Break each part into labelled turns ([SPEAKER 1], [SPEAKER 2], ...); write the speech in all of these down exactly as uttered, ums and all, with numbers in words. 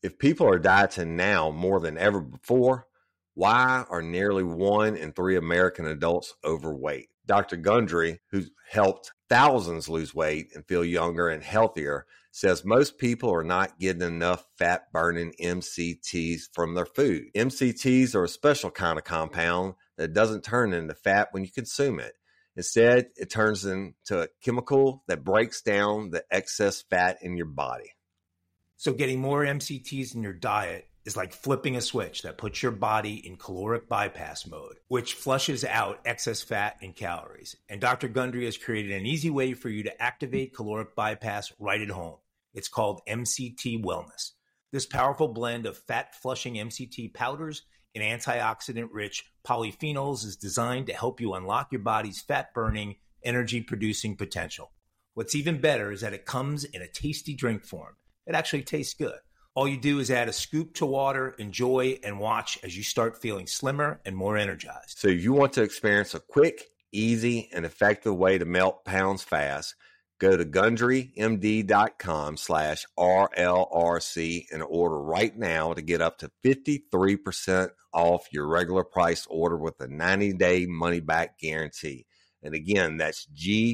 [SPEAKER 1] If people are dieting now more than ever before, why are nearly one in three American adults overweight? Doctor Gundry, who's helped thousands lose weight and feel younger and healthier, says most people are not getting enough fat-burning M C Ts from their food. M C Ts are a special kind of compound that doesn't turn into fat when you consume it. Instead, it turns into a chemical that breaks down the excess fat in your body.
[SPEAKER 2] So getting more M C Ts in your diet is like flipping a switch that puts your body in caloric bypass mode, which flushes out excess fat and calories. And Doctor Gundry has created an easy way for you to activate caloric bypass right at home. It's called M C T Wellness. This powerful blend of fat-flushing M C T powders and antioxidant-rich polyphenols is designed to help you unlock your body's fat-burning, energy-producing potential. What's even better is that it comes in a tasty drink form. It actually tastes good. All you do is add a scoop to water, enjoy, and watch as you start feeling slimmer and more energized.
[SPEAKER 1] So if you want to experience a quick, easy, and effective way to melt pounds fast, go to GundryMD.com slash RLRC and order right now to get up to fifty-three percent off your regular price order with a ninety-day money-back guarantee. And again, that's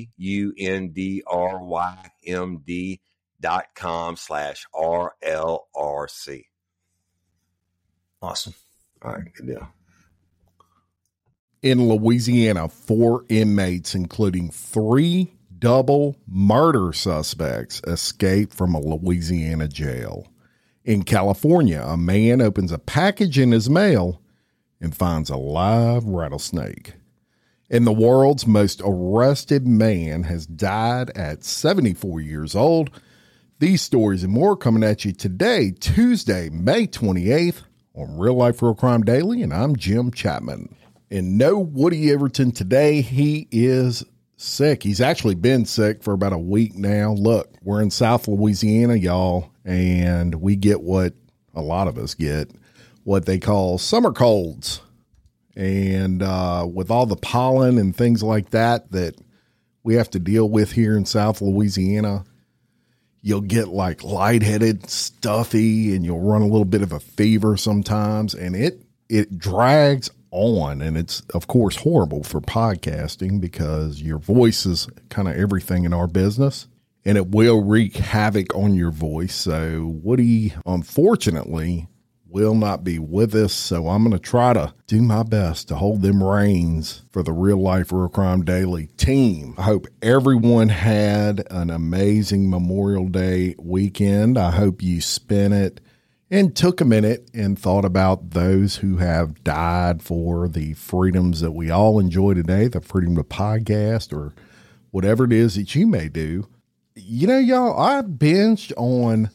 [SPEAKER 1] G-U-N-D-R-Y-M-D dot com slash R L R C.
[SPEAKER 2] Awesome.
[SPEAKER 1] All right, good deal.
[SPEAKER 3] In Louisiana, four inmates, including three double murder suspects, escaped from a Louisiana jail. In California, a man opens a package in his mail and finds a live rattlesnake. And the world's most arrested man has died at seventy-four years old. These stories and more coming at you today, Tuesday, May twenty-eighth, on Real Life Real Crime Daily, and I'm Jim Chapman. And no Woody Everton today. He is sick. He's actually been sick for about a week now. Look, we're in South Louisiana, y'all, and we get what a lot of us get, what they call summer colds. And uh, with all the pollen and things like that that we have to deal with here in South Louisiana, you'll get like lightheaded, stuffy, and you'll run a little bit of a fever sometimes, and it it drags on. And it's, of course, horrible for podcasting because your voice is kind of everything in our business, and it will wreak havoc on your voice. So Woody, unfortunately, will not be with us, so I'm going to try to do my best to hold them reins for the Real Life Real Crime Daily team. I hope everyone had an amazing Memorial Day weekend. I hope you spent it and took a minute and thought about those who have died for the freedoms that we all enjoy today, the freedom to podcast or whatever it is that you may do. You know, y'all, I binged on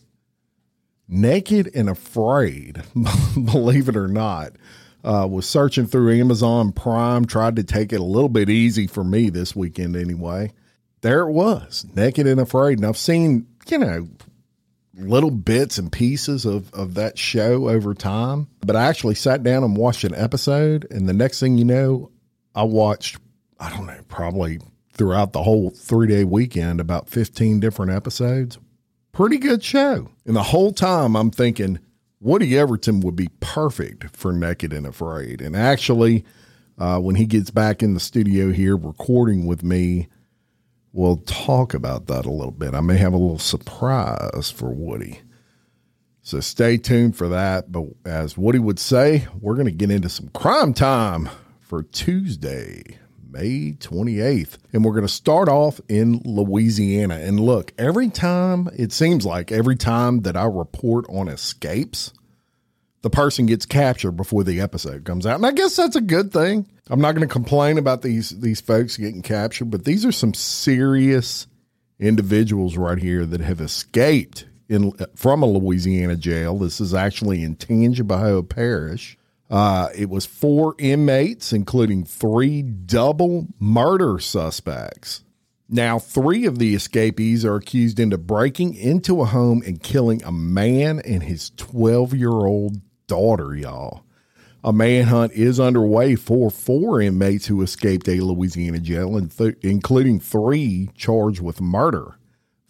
[SPEAKER 3] Naked and Afraid, believe it or not. Uh, was searching through Amazon Prime, tried to take it a little bit easy for me this weekend anyway. There it was, Naked and Afraid. And I've seen, you know, little bits and pieces of, of that show over time. But I actually sat down and watched an episode. And the next thing you know, I watched, I don't know, probably throughout the whole three-day weekend, about fifteen different episodes. Pretty good show. And the whole time I'm thinking Woody Everton would be perfect for Naked and Afraid. And actually, uh, when he gets back in the studio here recording with me, we'll talk about that a little bit. I may have a little surprise for Woody. So stay tuned for that. But as Woody would say, we're going to get into some crime time for Tuesday, May twenty-eighth. And we're going to start off in Louisiana. And look, every time, it seems like every time that I report on escapes, the person gets captured before the episode comes out. And I guess that's a good thing. I'm not going to complain about these, these folks getting captured, but these are some serious individuals right here that have escaped in from a Louisiana jail. This is actually in Tangipahoa Parish. Uh, it was four inmates, including three double murder suspects. Now, three of the escapees are accused into breaking into a home and killing a man and his twelve-year-old daughter, y'all. A manhunt is underway for four inmates who escaped a Louisiana jail, and th- including three charged with murder.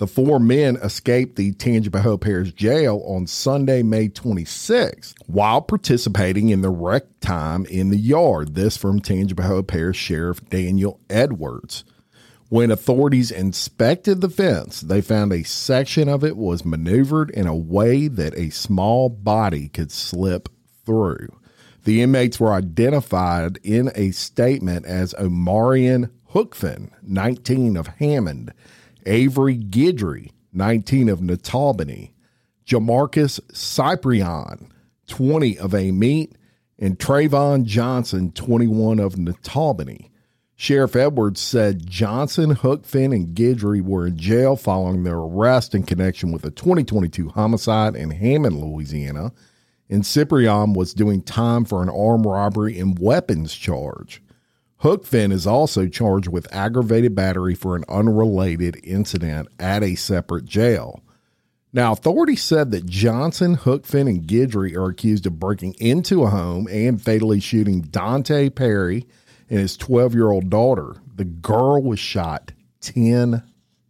[SPEAKER 3] The four men escaped the Tangipahoa Parish Jail on Sunday, May twenty-sixth, while participating in the rec time in the yard. This from Tangipahoa Parish Sheriff Daniel Edwards. When authorities inspected the fence, they found a section of it was maneuvered in a way that a small body could slip through. The inmates were identified in a statement as Omarion Hookfin, nineteen, of Hammond, Avery Guidry, nineteen, of Natalbany, Jamarcus Cyprian, twenty, of Amite, and Trayvon Johnson, twenty-one, of Natalbany. Sheriff Edwards said Johnson, Hookfin, and Guidry were in jail following their arrest in connection with a twenty twenty-two homicide in Hammond, Louisiana, and Cyprian was doing time for an armed robbery and weapons charge. Hookfin is also charged with aggravated battery for an unrelated incident at a separate jail. Now, authorities said that Johnson, Hookfin, and Guidry are accused of breaking into a home and fatally shooting Dante Perry and his twelve-year-old daughter. The girl was shot ten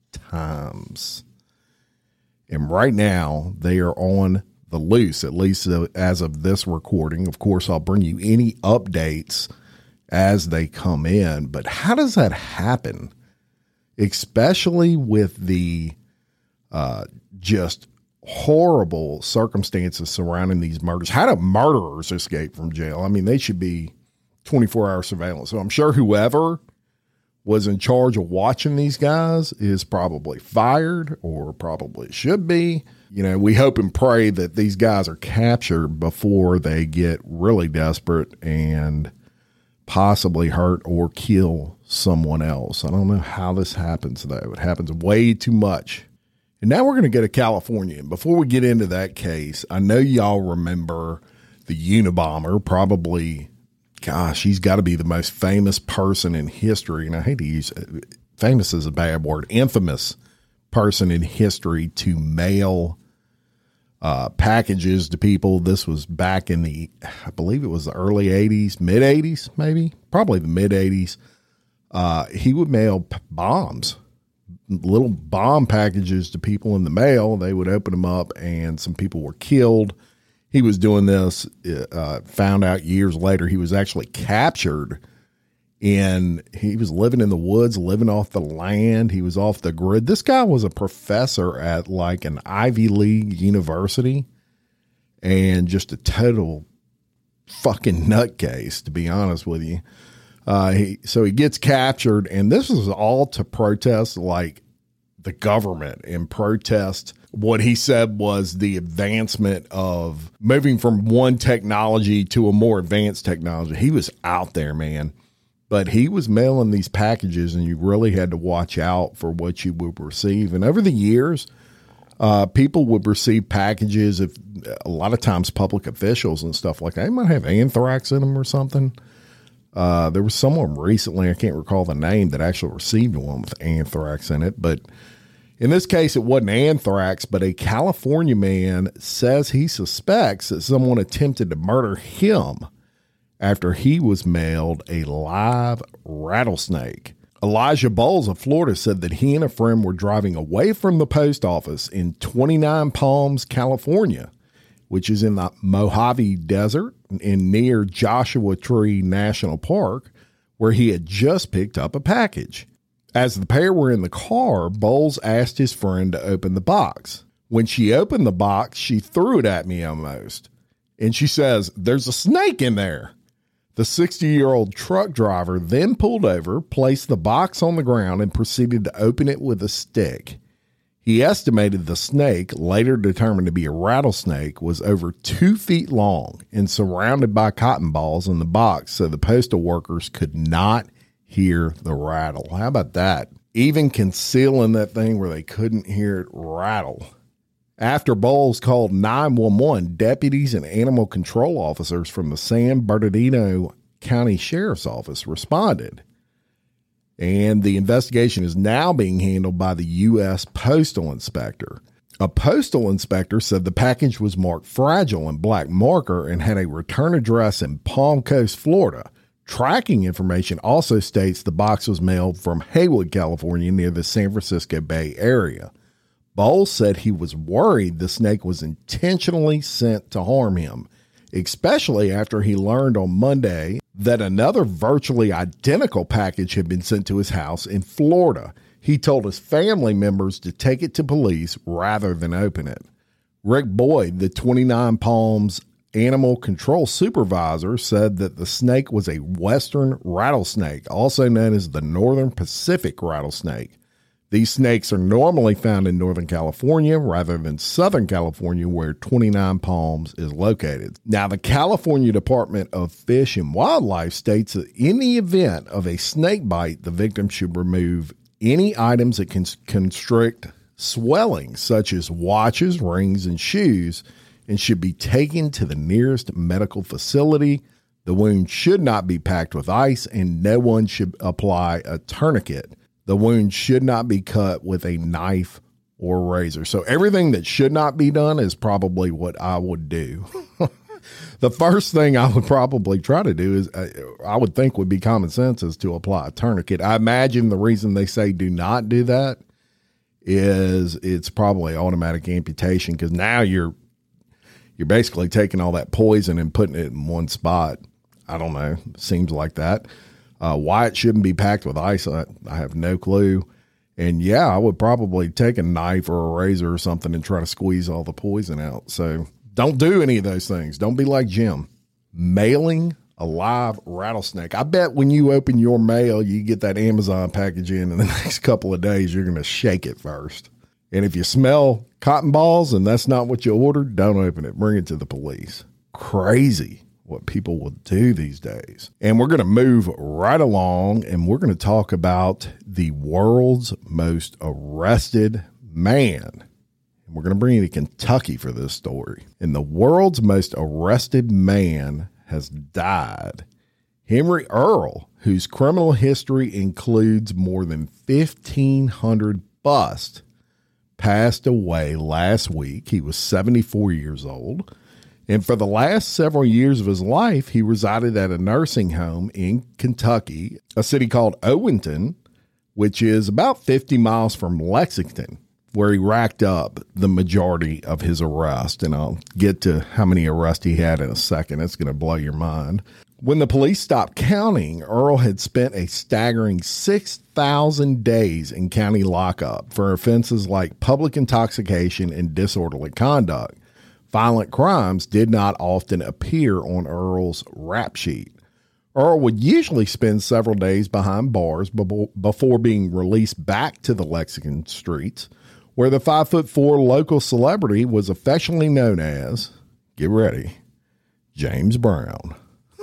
[SPEAKER 3] times. And right now, they are on the loose, at least as of this recording. Of course, I'll bring you any updates as they come in. But how does that happen? Especially with the uh, just horrible circumstances surrounding these murders. How do murderers escape from jail? I mean, they should be twenty-four hour surveillance. So I'm sure whoever was in charge of watching these guys is probably fired or probably should be. You know, we hope and pray that these guys are captured before they get really desperate and possibly hurt or kill someone else. I don't know how this happens, though. It happens way too much. And now we're going to go to California. And before we get into that case, I know y'all remember the Unabomber, probably, gosh, he's got to be the most famous person in history. And I hate to use famous is a bad word, infamous person in history to mail uh, packages to people. This was back in the, I believe it was the early eighties, mid eighties, maybe, probably the mid eighties. Uh, he would mail p- bombs, little bomb packages to people in the mail. They would open them up and some people were killed. He was doing this, uh, found out years later, he was actually captured and he was living in the woods, living off the land. He was off the grid. This guy was a professor at like an Ivy League university and just a total fucking nutcase, to be honest with you. Uh, he, so he gets captured, and this was all to protest like the government and protest what he said was the advancement of moving from one technology to a more advanced technology. He was out there, man, but he was mailing these packages and you really had to watch out for what you would receive. And over the years, uh, people would receive packages of a lot of times public officials and stuff like that. They might have anthrax in them or something. Uh, there was someone recently, I can't recall the name, that actually received one with anthrax in it. But in this case, it wasn't anthrax, but a California man says he suspects that someone attempted to murder him after he was mailed a live rattlesnake. Elijah Bowles of Florida said that he and a friend were driving away from the post office in twenty-nine Palms, California, which is in the Mojave Desert and near Joshua Tree National Park, where he had just picked up a package. As the pair were in the car, Bowles asked his friend to open the box. When she opened the box, she threw it at me almost. And she says, "There's a snake in there." The sixty-year-old truck driver then pulled over, placed the box on the ground, and proceeded to open it with a stick. He estimated the snake, later determined to be a rattlesnake, was over two feet long and surrounded by cotton balls in the box so the postal workers could not hear the rattle. How about that? Even concealing that thing where they couldn't hear it rattle. After Bowles called nine one one, deputies and animal control officers from the San Bernardino County Sheriff's Office responded. And the investigation is now being handled by the U S Postal Inspector. A postal inspector said the package was marked fragile in black marker and had a return address in Palm Coast, Florida. Tracking information also states the box was mailed from Haywood, California, near the San Francisco Bay Area. Bowles said he was worried the snake was intentionally sent to harm him, especially after he learned on Monday that another virtually identical package had been sent to his house in Florida. He told his family members to take it to police rather than open it. Rick Boyd, the twenty-nine Palms animal control supervisor, said that the snake was a western rattlesnake, also known as the Northern Pacific rattlesnake. These snakes are normally found in Northern California rather than Southern California, where twenty-nine Palms is located. Now, the California Department of Fish and Wildlife states that in the event of a snake bite, the victim should remove any items that can constrict swelling, such as watches, rings, and shoes, and should be taken to the nearest medical facility. The wound should not be packed with ice, and no one should apply a tourniquet. The wound should not be cut with a knife or razor. So everything that should not be done is probably what I would do. The first thing I would probably try to do is, uh, I would think would be common sense, is to apply a tourniquet. I imagine the reason they say do not do that is it's probably automatic amputation, because now you're you're basically taking all that poison and putting it in one spot. I don't know. Seems like that. Uh, why it shouldn't be packed with ice, I, I have no clue. And yeah, I would probably take a knife or a razor or something and try to squeeze all the poison out. So don't do any of those things. Don't be like Jim. Mailing a live rattlesnake. I bet when you open your mail, you get that Amazon package in, in the next couple of days, you're going to shake it first. And if you smell cotton balls and that's not what you ordered, don't open it. Bring it to the police. Crazy what people will do these days. And we're going to move right along, and we're going to talk about the world's most arrested man. And we're going to bring you to Kentucky for this story. And the world's most arrested man has died. Henry Earl, whose criminal history includes more than fifteen hundred busts, passed away last week. He was seventy-four years old. And for the last several years of his life, he resided at a nursing home in Kentucky, a city called Owington, which is about fifty miles from Lexington, where he racked up the majority of his arrests. And I'll get to how many arrests he had in a second. It's going to blow your mind. When the police stopped counting, Earl had spent a staggering six thousand days in county lockup for offenses like public intoxication and disorderly conduct. Violent crimes did not often appear on Earl's rap sheet. Earl would usually spend several days behind bars before being released back to the Lexington streets, where the five foot four local celebrity was affectionately known as, get ready, James Brown.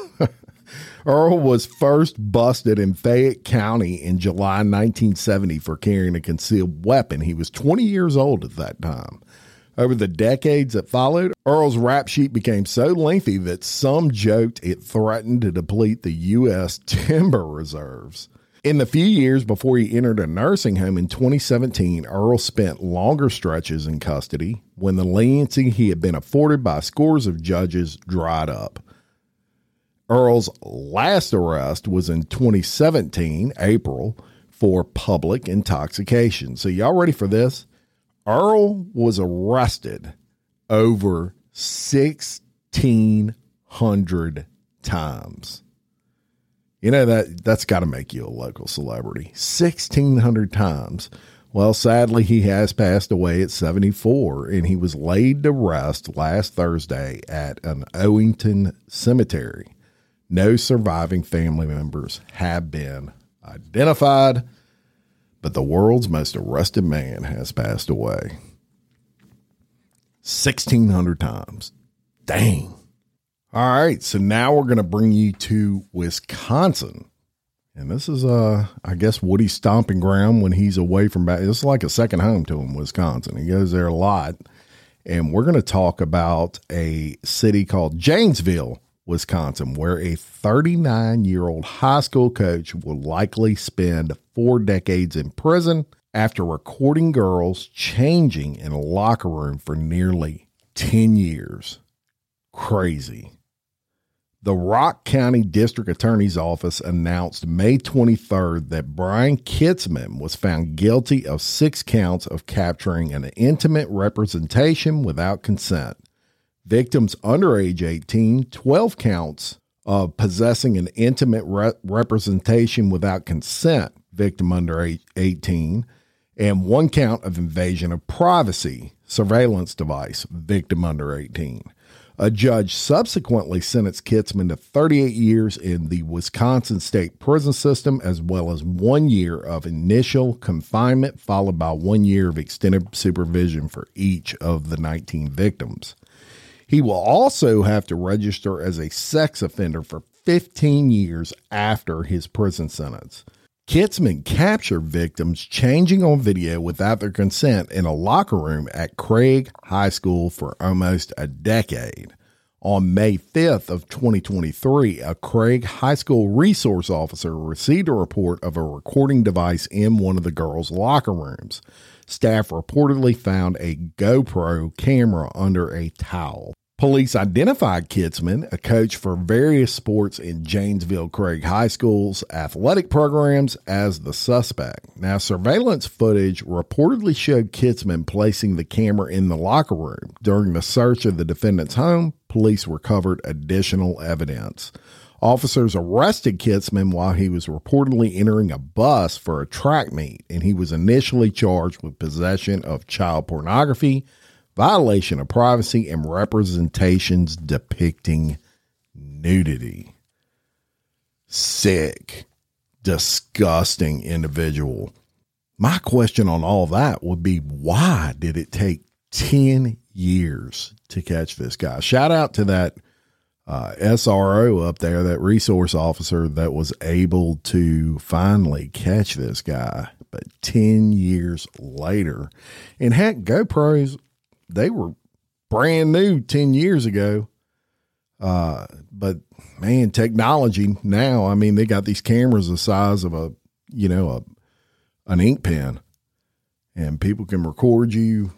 [SPEAKER 3] Earl was first busted in Fayette County in July nineteen seventy for carrying a concealed weapon. He was twenty years old at that time. Over the decades that followed, Earl's rap sheet became so lengthy that some joked it threatened to deplete the U S timber reserves. In the few years before he entered a nursing home in twenty seventeen, Earl spent longer stretches in custody when the leniency he had been afforded by scores of judges dried up. Earl's last arrest was in twenty seventeen, April, for public intoxication. So y'all ready for this? Earl was arrested over sixteen hundred times. You know, that, that's got to make you a local celebrity. sixteen hundred times. Well, sadly, he has passed away at seventy-four, and he was laid to rest last Thursday at an Owington cemetery. No surviving family members have been identified, but the world's most arrested man has passed away. sixteen hundred times. Dang. All right, so now we're going to bring you to Wisconsin. And this is, uh, I guess, Woody's stomping ground when he's away from back. It's like a second home to him, Wisconsin. He goes there a lot. And we're going to talk about a city called Janesville, Wisconsin, where a thirty-nine-year-old high school coach will likely spend four decades in prison after recording girls changing in a locker room for nearly ten years. Crazy. The Rock County District Attorney's Office announced May twenty-third that Brian Kitzman was found guilty of six counts of capturing an intimate representation without consent. Victims under age eighteen, twelve counts of possessing an intimate re- representation without consent, victim under age eighteen, and one count of invasion of privacy, surveillance device, victim under eighteen. A judge subsequently sentenced Kitzman to thirty-eight years in the Wisconsin state prison system, as well as one year of initial confinement, followed by one year of extended supervision for each of the nineteen victims. He will also have to register as a sex offender for fifteen years after his prison sentence. Kitzman captured victims changing on video without their consent in a locker room at Craig High School for almost a decade. On May fifth of twenty twenty-three, a Craig High School resource officer received a report of a recording device in one of the girls' locker rooms. Staff reportedly found a GoPro camera under a towel. Police identified Kitzman, a coach for various sports in Janesville Craig High School's athletic programs, as the suspect. Now, surveillance footage reportedly showed Kitzman placing the camera in the locker room. During the search of the defendant's home, police recovered additional evidence. Officers arrested Kitzman while he was reportedly entering a bus for a track meet, and he was initially charged with possession of child pornography, violation of privacy, and representations depicting nudity. Sick, disgusting individual. My question on all that would be, why did it take ten years to catch this guy? Shout out to that uh, S R O up there, that resource officer that was able to finally catch this guy. But ten years later, and heck, GoPros, they were brand new ten years ago. Uh, but man, technology now, I mean, they got these cameras the size of a, you know, a, an ink pen, and people can record you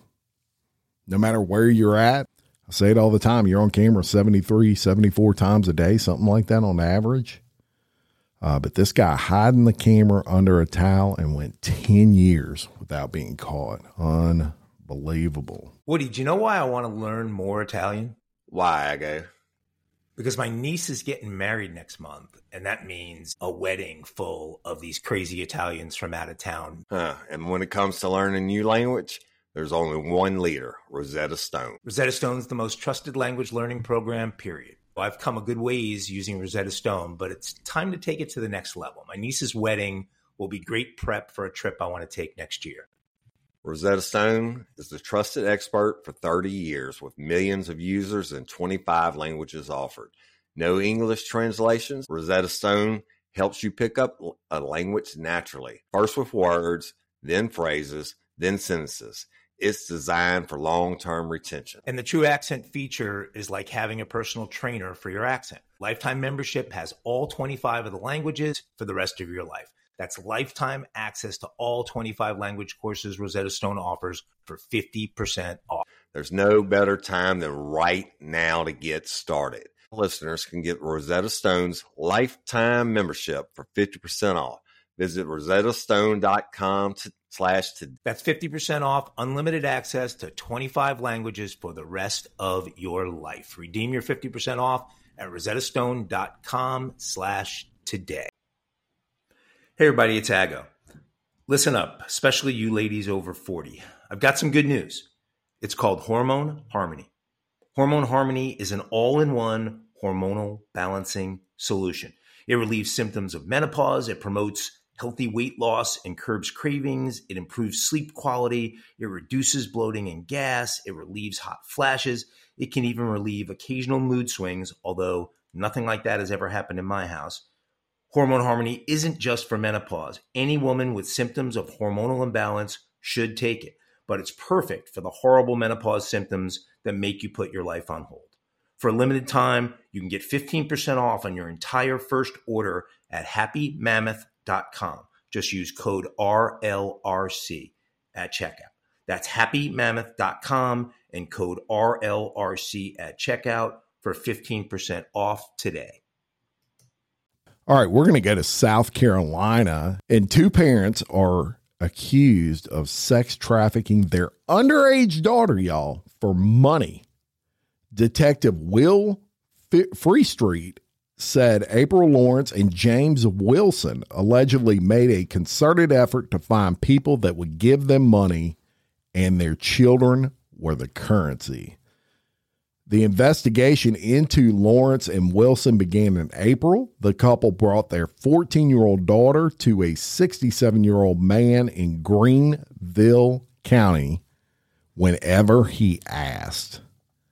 [SPEAKER 3] no matter where you're at. I say it all the time. You're on camera seventy-three, seventy-four times a day, something like that on average. Uh, but this guy hiding the camera under a towel and went ten years without being caught. Unbelievable.
[SPEAKER 2] Woody, do you know why I want to learn more Italian?
[SPEAKER 1] Why, I go?
[SPEAKER 2] Because my niece is getting married next month, and that means a wedding full of these crazy Italians from out of town.
[SPEAKER 1] Huh. And when it comes to learning a new language, there's only one leader, Rosetta Stone.
[SPEAKER 2] Rosetta Stone's the most trusted language learning program, period. I've come a good ways using Rosetta Stone, but it's time to take it to the next level. My niece's wedding will be great prep for a trip I want to take next year.
[SPEAKER 1] Rosetta Stone is the trusted expert for thirty years with millions of users and twenty-five languages offered. No English translations. Rosetta Stone helps you pick up a language naturally. First with words, then phrases, then sentences. It's designed for long-term retention.
[SPEAKER 2] And the True Accent feature is like having a personal trainer for your accent. Lifetime membership has all twenty-five of the languages for the rest of your life. That's lifetime access to all twenty-five language courses Rosetta Stone offers for fifty percent off.
[SPEAKER 1] There's no better time than right now to get started. Listeners can get Rosetta Stone's lifetime membership for fifty percent off. Visit rosetta stone dot com to slash to.
[SPEAKER 2] That's fifty percent off, unlimited access to twenty-five languages for the rest of your life. Redeem your fifty percent off at rosetta stone dot com slash today. Hey everybody, it's Ago. Listen up, especially you ladies over forty. I've got some good news. It's called Hormone Harmony. Hormone Harmony is an all-in-one hormonal balancing solution. It relieves symptoms of menopause. It promotes healthy weight loss and curbs cravings. It improves sleep quality. It reduces bloating and gas. It relieves hot flashes. It can even relieve occasional mood swings, although nothing like that has ever happened in my house. Hormone Harmony isn't just for menopause. Any woman with symptoms of hormonal imbalance should take it, but it's perfect for the horrible menopause symptoms that make you put your life on hold. For a limited time, you can get fifteen percent off on your entire first order at happy mammoth dot com. Just use code R L R C at checkout. That's happy mammoth dot com and code R L R C at checkout. for fifteen percent off today.
[SPEAKER 3] All right, we're going to go to South Carolina, and two parents are accused of sex trafficking their underage daughter, y'all, for money. Detective Will Freestreet said April Lawrence and James Wilson allegedly made a concerted effort to find people that would give them money, and their children were the currency. The investigation into Lawrence and Wilson began in April. The couple brought their fourteen-year-old daughter to a sixty-seven-year-old man in Greenville County whenever he asked.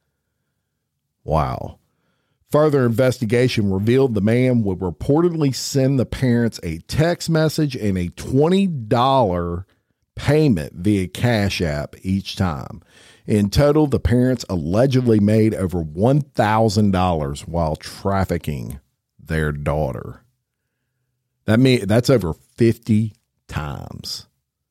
[SPEAKER 3] Wow. Further investigation revealed the man would reportedly send the parents a text message and a twenty dollars payment via Cash App each time. In total, the parents allegedly made over one thousand dollars while trafficking their daughter. That mean, that's over fifty times.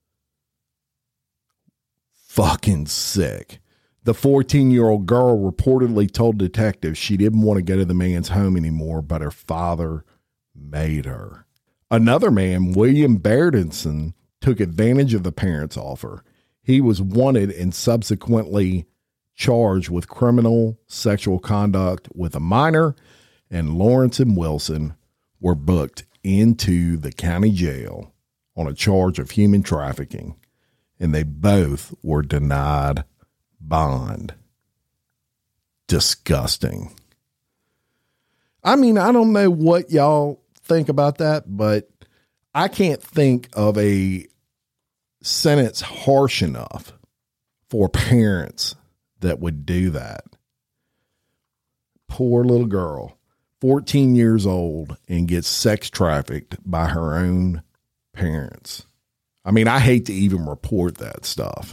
[SPEAKER 3] Fucking sick. The fourteen-year-old girl reportedly told detectives she didn't want to go to the man's home anymore, but her father made her. Another man, William Bairdinson, took advantage of the parents' offer. He was wanted and subsequently charged with criminal sexual conduct with a minor, and Lawrence and Wilson were booked into the county jail on a charge of human trafficking, and they both were denied bond. Disgusting. I mean, I don't know what y'all think about that, but I can't think of a sentence harsh enough for parents that would do that. Poor little girl, fourteen years old, and gets sex trafficked by her own parents. I mean, I hate to even report that stuff.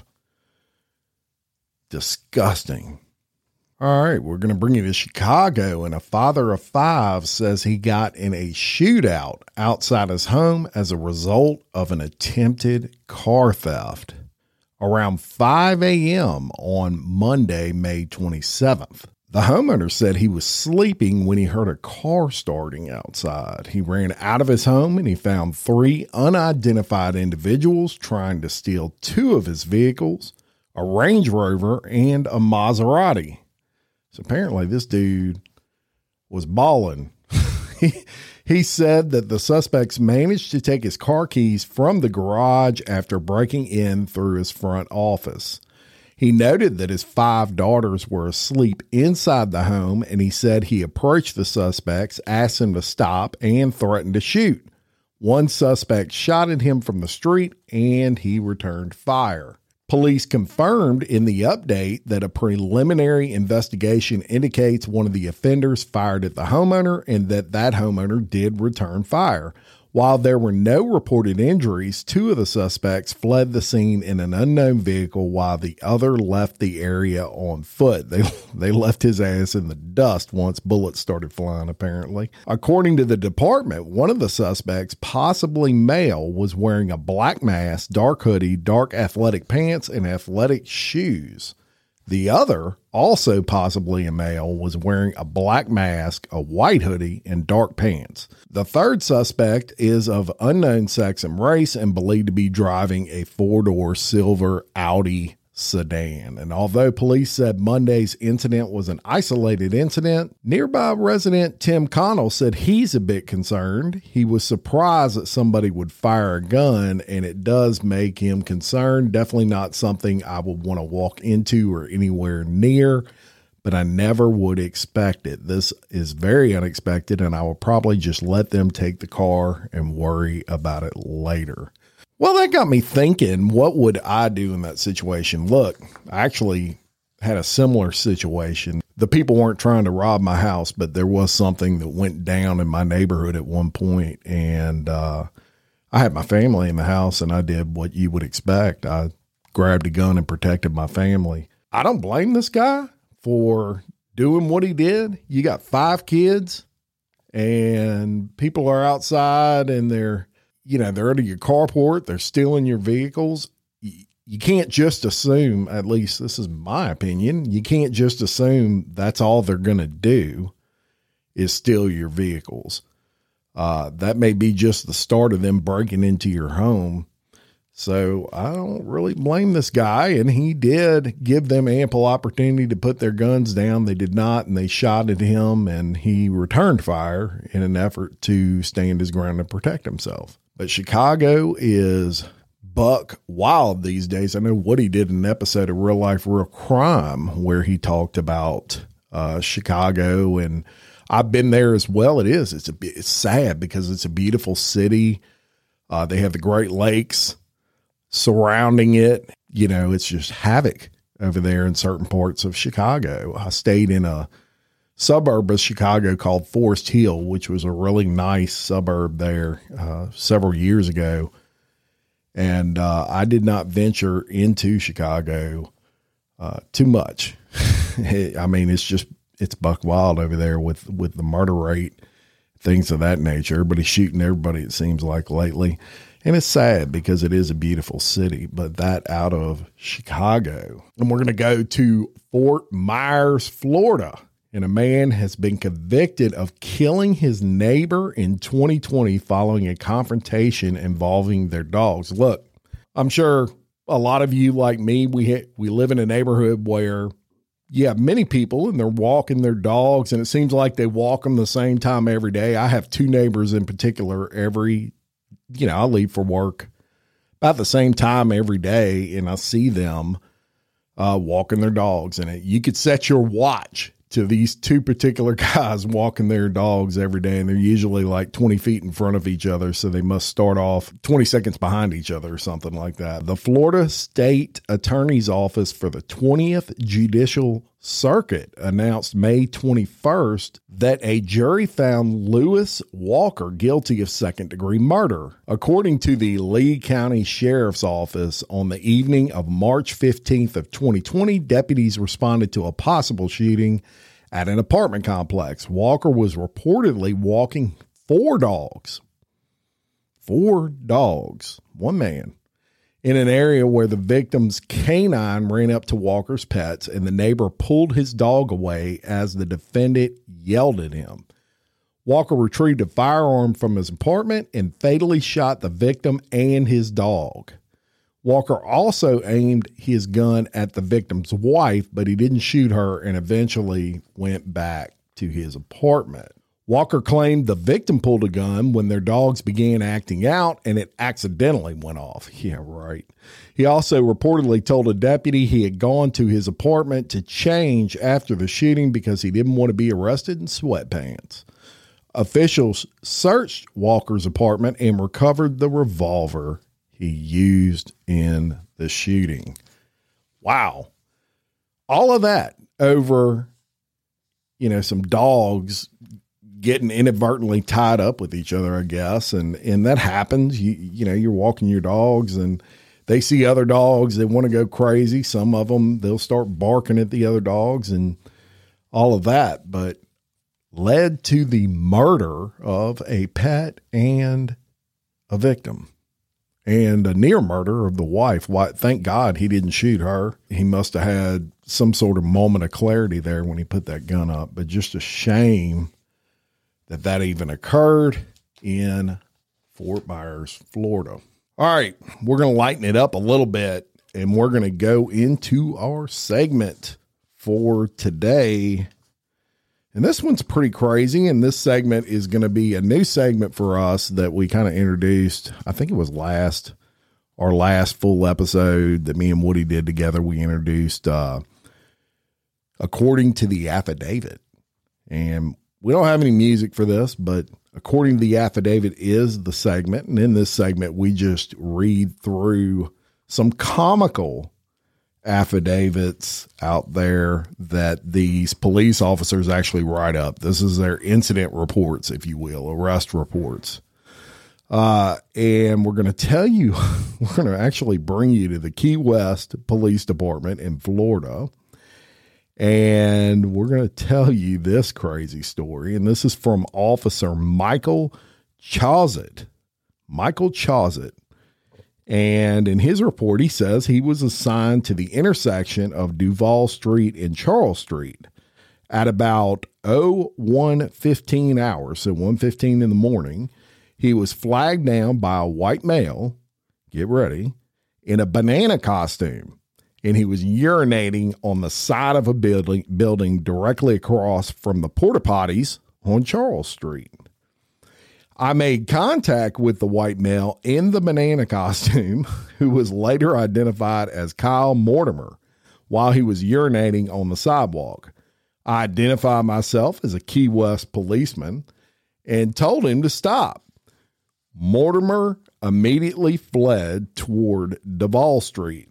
[SPEAKER 3] Disgusting. All right, we're going to bring you to Chicago, and a father of five says he got in a shootout outside his home as a result of an attempted car theft. Around five a.m. on Monday, May twenty-seventh, the homeowner said he was sleeping when he heard a car starting outside. He ran out of his home and he found three unidentified individuals trying to steal two of his vehicles, a Range Rover and a Maserati. So apparently this dude was balling. he, he said that the suspects managed to take his car keys from the garage after breaking in through his front office. He noted that his five daughters were asleep inside the home, and he said he approached the suspects, asked them to stop, and threatened to shoot. One suspect shot at him from the street, and he returned fire. Police confirmed in the update that a preliminary investigation indicates one of the offenders fired at the homeowner and that that homeowner did return fire. While there were no reported injuries, two of the suspects fled the scene in an unknown vehicle while the other left the area on foot. They, they left his ass in the dust once bullets started flying, apparently. According to the department, one of the suspects, possibly male, was wearing a black mask, dark hoodie, dark athletic pants, and athletic shoes. The other, also possibly a male, was wearing a black mask, a white hoodie, and dark pants. The third suspect is of unknown sex and race and believed to be driving a four-door silver Audi sedan. And although police said Monday's incident was an isolated incident, nearby resident Tim Connell said he's a bit concerned. He was surprised that somebody would fire a gun, and it does make him concerned. Definitely not something I would want to walk into or anywhere near, but I never would expect it. This is very unexpected, and I will probably just let them take the car and worry about it later. Well, that got me thinking, what would I do in that situation? Look, I actually had a similar situation. The people weren't trying to rob my house, but there was something that went down in my neighborhood at one point, and uh, I had my family in the house, and I did what you would expect. I grabbed a gun and protected my family. I don't blame this guy for doing what he did. You got five kids, and people are outside, and they're You know, they're under your carport, they're stealing your vehicles. you can't just assume, at least this is my opinion, you can't just assume that's all they're going to do is steal your vehicles. Uh, that may be just the start of them breaking into your home. So I don't really blame this guy. And he did give them ample opportunity to put their guns down. They did not, and they shot at him, and he returned fire in an effort to stand his ground and protect himself. But Chicago is buck wild these days. I know Woody did an episode of Real Life, Real Crime where he talked about uh, Chicago, and I've been there as well. It is. It's a it's sad because it's a beautiful city. Uh, they have the Great Lakes surrounding it. You know, it's just havoc over there in certain parts of Chicago. I stayed in a suburb of Chicago called Forest Hill, which was a really nice suburb there uh, several years ago. And uh, I did not venture into Chicago uh, too much. I mean, it's just, it's buck wild over there with, with the murder rate, things of that nature. Everybody's shooting everybody, it seems like, lately. And it's sad because it is a beautiful city, but that out of Chicago. And we're going to go to Fort Myers, Florida. And a man has been convicted of killing his neighbor in twenty twenty following a confrontation involving their dogs. Look, I'm sure a lot of you like me, we ha- we live in a neighborhood where you have many people and they're walking their dogs, and it seems like they walk them the same time every day. I have two neighbors in particular. Every, you know, I leave for work about the same time every day, and I see them uh, walking their dogs. And it, you could set your watch to these two particular guys walking their dogs every day. And they're usually like twenty feet in front of each other. So they must start off twenty seconds behind each other or something like that. The Florida State Attorney's Office for the twentieth Judicial Circuit announced May twenty-first that a jury found Lewis Walker guilty of second degree murder. According to the Lee County Sheriff's Office, on the evening of March fifteenth of twenty twenty, deputies responded to a possible shooting at an apartment complex. Walker was reportedly walking four dogs, four dogs, one man, in an area where the victim's canine ran up to Walker's pets, and the neighbor pulled his dog away as the defendant yelled at him. Walker retrieved a firearm from his apartment and fatally shot the victim and his dog. Walker also aimed his gun at the victim's wife, but he didn't shoot her and eventually went back to his apartment. Walker claimed the victim pulled a gun when their dogs began acting out and it accidentally went off. Yeah, right. He also reportedly told a deputy he had gone to his apartment to change after the shooting because he didn't want to be arrested in sweatpants. Officials searched Walker's apartment and recovered the revolver he used in the shooting. Wow. All of that over, you know, some dogs getting inadvertently tied up with each other, I guess. And, and that happens. You, you know, you're walking your dogs and they see other dogs. They want to go crazy. Some of them, they'll start barking at the other dogs and all of that, but led to the murder of a pet and a victim. And a near murder of the wife. Why, thank God he didn't shoot her. He must have had some sort of moment of clarity there when he put that gun up. But just a shame that that even occurred in Fort Myers, Florida. All right, we're going to lighten it up a little bit, and we're going to go into our segment for today. And this one's pretty crazy, and this segment is going to be a new segment for us that we kind of introduced. I think it was last, our last full episode that me and Woody did together. We introduced uh, According to the Affidavit. And we don't have any music for this, but According to the Affidavit is the segment. And in this segment, we just read through some comical affidavits out there that these police officers actually write up. This is their incident reports, if you will, arrest reports. Uh, and we're going to tell you, we're going to actually bring you to the Key West Police Department in Florida. And we're going to tell you this crazy story. And this is from Officer Michael Chauset. Michael Chauset. And in his report, he says he was assigned to the intersection of Duval Street and Charles Street at about oh one fifteen hours, so one fifteen in the morning. He was flagged down by a white male, get ready, in a banana costume, and he was urinating on the side of a building, building directly across from the porta potties on Charles Street. I made contact with the white male in the banana costume, who was later identified as Kyle Mortimer, while he was urinating on the sidewalk. I identified myself as a Key West policeman and told him to stop. Mortimer immediately fled toward Duval Street.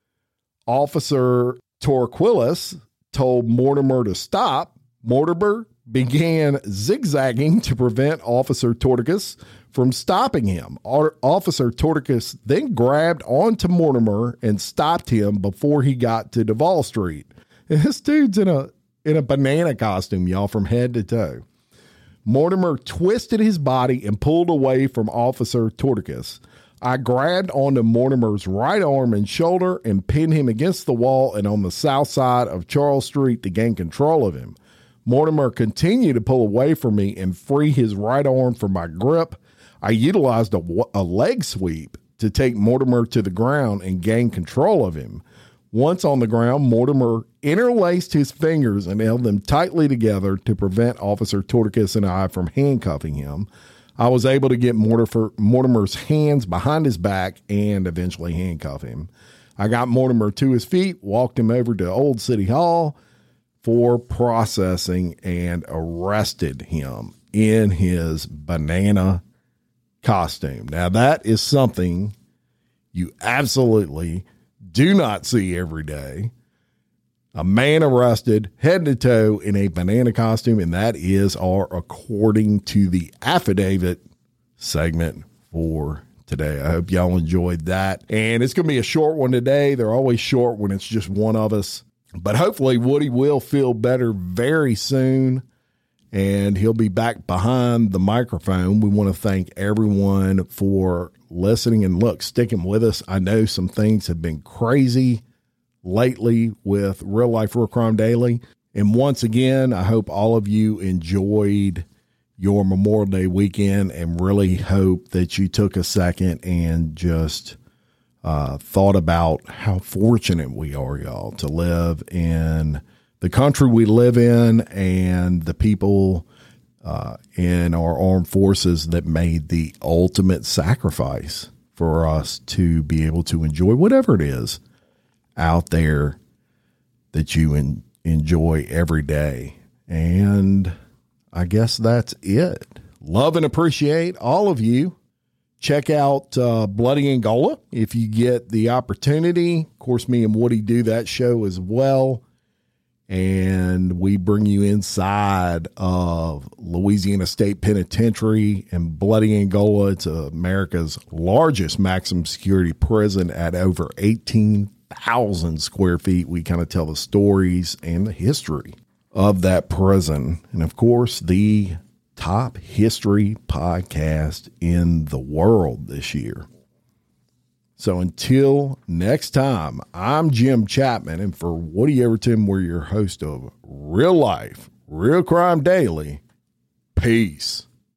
[SPEAKER 3] Officer Torquillis told Mortimer to stop. Mortimer began zigzagging to prevent Officer Torticus from stopping him. Officer Torticus then grabbed onto Mortimer and stopped him before he got to Duval Street. And this dude's in a in a banana costume, y'all, from head to toe. Mortimer twisted his body and pulled away from Officer Torticus. I grabbed onto Mortimer's right arm and shoulder and pinned him against the wall and on the south side of Charles Street to gain control of him. Mortimer continued to pull away from me and free his right arm from my grip. I utilized a, a leg sweep to take Mortimer to the ground and gain control of him. Once on the ground, Mortimer interlaced his fingers and held them tightly together to prevent Officer Torticus and I from handcuffing him. I was able to get Mortimer, Mortimer's hands behind his back and eventually handcuff him. I got Mortimer to his feet, walked him over to Old City Hall for processing, and arrested him in his banana costume. Now, that is something you absolutely do not see every day. A man arrested head to toe in a banana costume, and that is our according to the affidavit segment for today. I hope y'all enjoyed that. And it's going to be a short one today. They're always short when it's just one of us. But hopefully Woody will feel better very soon, and he'll be back behind the microphone. We want to thank everyone for listening and, look, sticking with us. I know some things have been crazy lately with Real Life Real Crime Daily. And once again, I hope all of you enjoyed your Memorial Day weekend, and really hope that you took a second and just uh, thought about how fortunate we are, y'all, to live in the country we live in, and the people uh, in our armed forces that made the ultimate sacrifice for us to be able to enjoy whatever it is out there that you en- enjoy every day. And I guess that's it. Love and appreciate all of you. Check out uh, Bloody Angola if you get the opportunity. Of course, me and Woody do that show as well. And we bring you inside of Louisiana State Penitentiary and Bloody Angola. It's America's largest maximum security prison at over eighteen thousand square feet. We kind of tell the stories and the history of that prison. And of course, the top history podcast in the world this year. So until next time, I'm Jim Chapman, and for Woody Everton, we're your host of Real Life, Real Crime Daily. Peace.